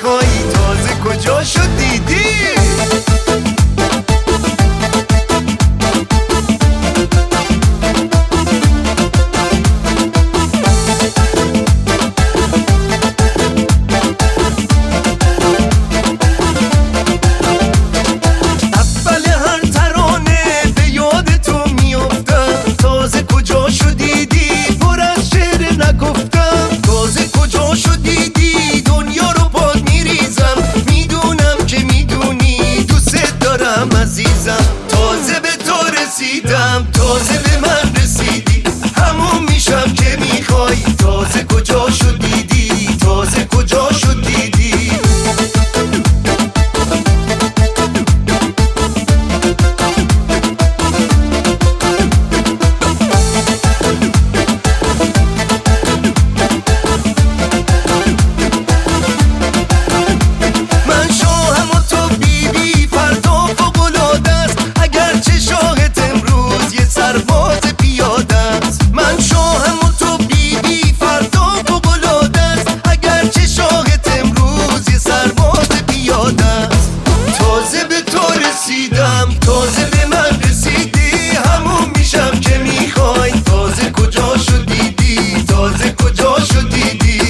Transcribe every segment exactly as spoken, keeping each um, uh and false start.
میخوای تازه کجاشو دیدی؟ تازه به تو رسیدم، تازه به من رسیدی، همون میشم که میخوای تازه کجاشو دیدی؟ تازه کجاشو دیدی؟ من شاهم و تو بیبی، فردا فوق‌العاده است، اگرچه شاهت امروز یه سرباز پیاده است. من شاهم و تو بیبی، فردا فوق‌العاده است، اگرچه شاهت امروز یه سرباز پیاده است. تازه به تو رسیدم، تازه به من رسیدی، همون میشم که میخوای تازه کجاشو دیدی؟ تازه کجاشو دیدی؟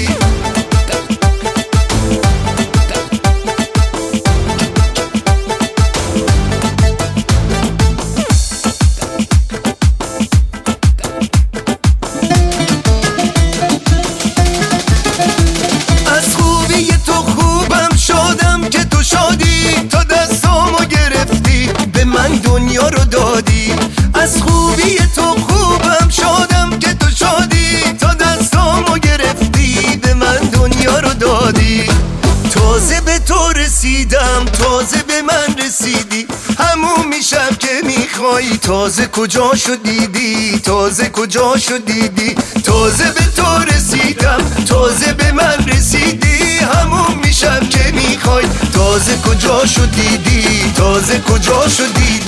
از خوبی تو خوبم شادم که تو شادی، تا دستامو گرفتی به من دنیا رو دادی. از خوبی تو خوبم شادم که تو شادی، تا دستامو گرفتی به من دنیا رو دادی. تازه به تو رسیدم، تازه به من رسیدی، همون میشم که میخوای تازه کجاشو دیدی؟ تازه کجاشو دیدی؟ تازه به تو رسیدم، تازه به من رسیدی، همون میشم که میخوای تازه کجاشو دیدی؟ تازه کجاشو دیدی؟